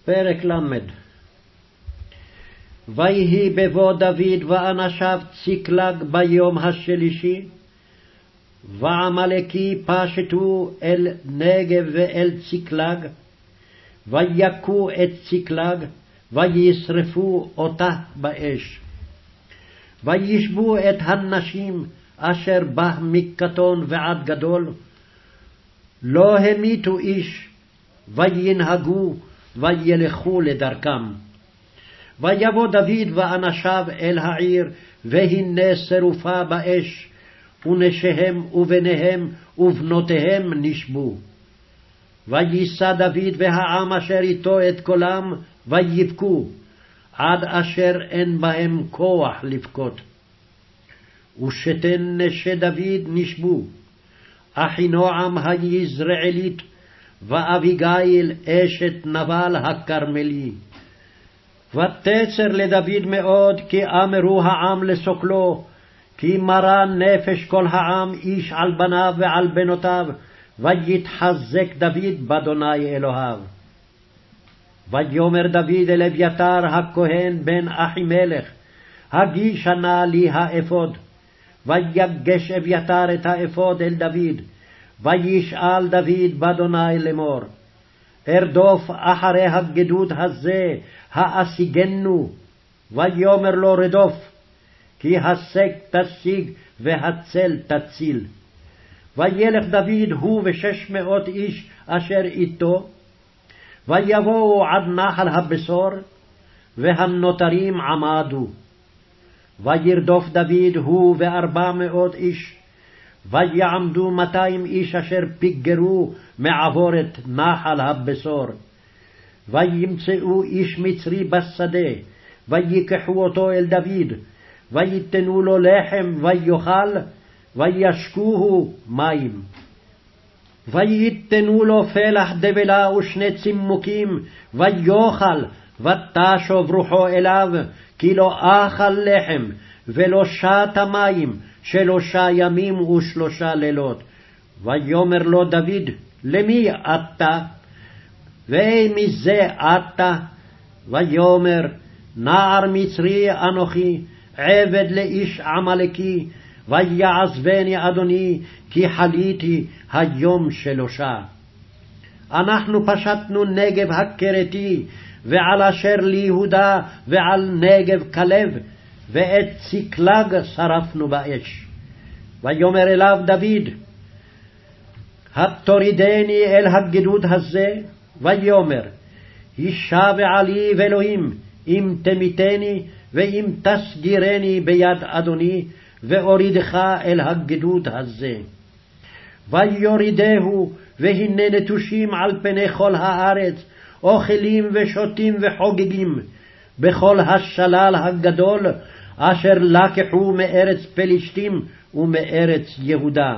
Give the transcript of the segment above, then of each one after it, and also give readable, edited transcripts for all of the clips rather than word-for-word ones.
פרק למד. ויהי בבוא דוד ואנשיו ציקלג ביום השלישי, ועמלקי פשטו אל נגב ואל ציקלג, ויכו את ציקלג, וישרפו אותה באש. וישבו את הנשים אשר בה מקטון ועד גדול, לא המיתו איש, וינהגו וילכו לדרכם. ויבוא דוד ואנשיו אל העיר, והנה שרופה באש, ונשיהם ובניהם ובנותיהם נשבו. ויישא דוד והעם אשר איתו את קולם, ויבכו, עד אשר אין בהם כוח לבכות. ושתן נשי דוד נשבו, אחינועם היזרעאלית, ואביגיל אשת נבל הכרמלי. ותצר לדוד מאוד, כי אמרו העם לסוקלו, כי מרה נפש כל העם איש על בניו ועל בנותיו, ויתחזק דוד באדוני אלוהיו. ויאמר דוד אל אביתר הכהן בן אחימלך, הגישה נא לי האפוד. ויגש אביתר את האפוד אל דוד, וישאל דוד באדוני לאמור, ארדוף אחרי הגדוד הזה, האשיגנו? ויאמר לו, רדוף, כי השג תשיג והצל תציל. וילך דוד הוא 600 איש אשר איתו, ויבואו עד נחל הבשור, והנותרים עמדו. וירדוף דוד הוא 400 איש, ויעמדו 200 איש אשר פיגרו מעבור את נחל הבשור. וימצאו איש מצרי בשדה, ויקחו אותו אל דוד, ויתנו לו לחם ויאכל, וישקוהו מים. ויתנו לו פלח דבלה ושני צימוקים, ויאכל, ותשוב רוחו אליו, כי לא אכל לחם, ולא שתה מים, 3 ימים ו3 לילות. ויאמר לו דוד, למי אתה? ומזה אתה? ויאמר, נער מצרי אנוכי, עבד לאיש עמלקי, ויעזבני אדוני, כי חליתי היום 3. אנחנו פשטנו נגב הכרתי, ועל אשר ליהודה, ועל נגב כלב, ואת ציקלג שרפנו באש. ויאמר אליו דוד, התורידני אל הגדוד הזה? ויאמר, הישבע לי ואלוהים, אם תמיתני, ואם תסגירני ביד אדוני, ואורידך אל הגדוד הזה. ויורידהו, והנה נטושים על פני כל הארץ, אוכלים ושותים וחוגגים, בכל השלל הגדול, אשר לקחו מארץ פלישתים ומארץ יהודה.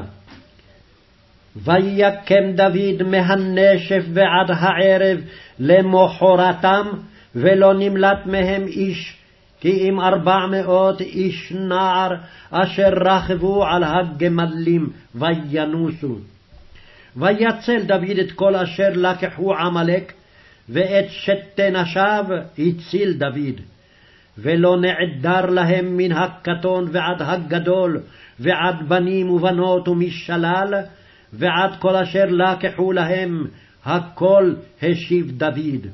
ויקם דוד מהנשף ועד הערב למחרתם, ולא נמלט מהם איש, כי אם 400 איש נער, אשר רכבו על הגמלים וינוסו. ויצל דוד את כל אשר לקחו עמלק, ואת 7 נשיו הציל דוד. ולא נעדר להם מן הקטון ועד הגדול, ועד בנים ובנות ומשלל, ועד כל אשר לקחו להם, הכל השיב דוד.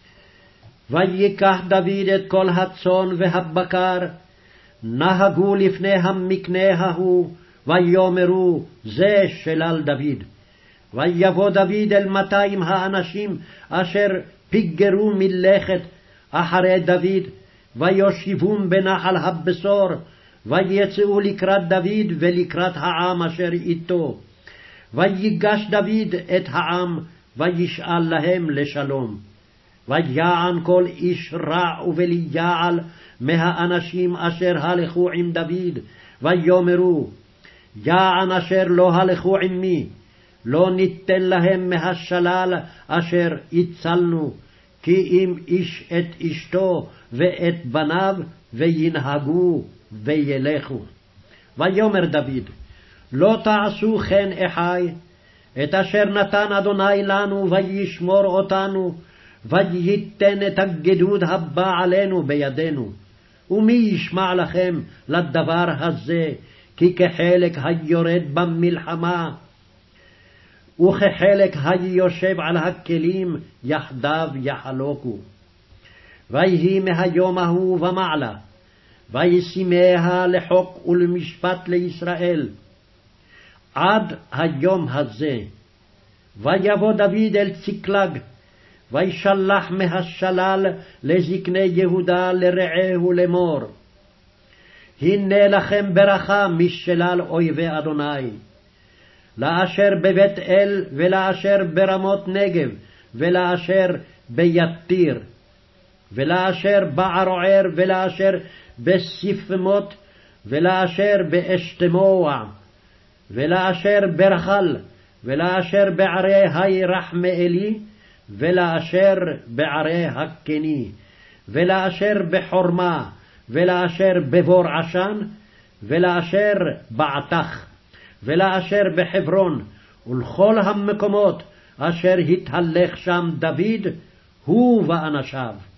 ויקח דוד את כל הצאן והבקר, נהגו לפני המקנה ההוא, ויאמרו, זה שלל דוד. ויבוא דוד אל 200 האנשים אשר פיגרו מלכת אחרי דוד, ויושיבום בנחל הבשור, ויצאו לקראת דוד ולקראת העם אשר איתו. ויגש דוד את העם, וישאל להם לשלום. ויען כל איש רע ובלי יעל מהאנשים אשר הלכו עם דוד, ויאמרו, יען אשר לא הלכו עמי, לא ניתן להם מהשלל אשר הצלנו, כי אם איש את אשתו ואת בניו, וינהגו וילכו. ויאמר דוד, לא תעשו כן אחי, את אשר נתן אדוני לנו וישמור אותנו, וייתן את הגדוד הבא עלינו בידינו. ומי ישמע לכם לדבר הזה, כי כחלק היורד במלחמה, וכחלק היושב על הכלים יחדיו יחלוקו. ויהי מהיום ההוא ומעלה, וישימיה לחוק ולמשפט לישראל, עד היום הזה. ויבוא דוד אל צקלג, וישלח מהשלל לזקני יהודה לרעהו לאמור, הנה לכם ברכה משלל אויבי אדוני, לאשר בבית אל, ולאשר ברמות נגב, ולאשר ביתיר, ולאשר בערוער, ולאשר בספמות, ולאשר באשתמוע, ולאשר ברחל, ולאשר בערי הירחמאלי, ולאשר בערי הקני, ולאשר בחורמה, ולאשר בבור עשן, ולאשר בעתך, ולאשר בחברון, ולכל המקומות אשר התהלך שם דוד הוא ואנשיו.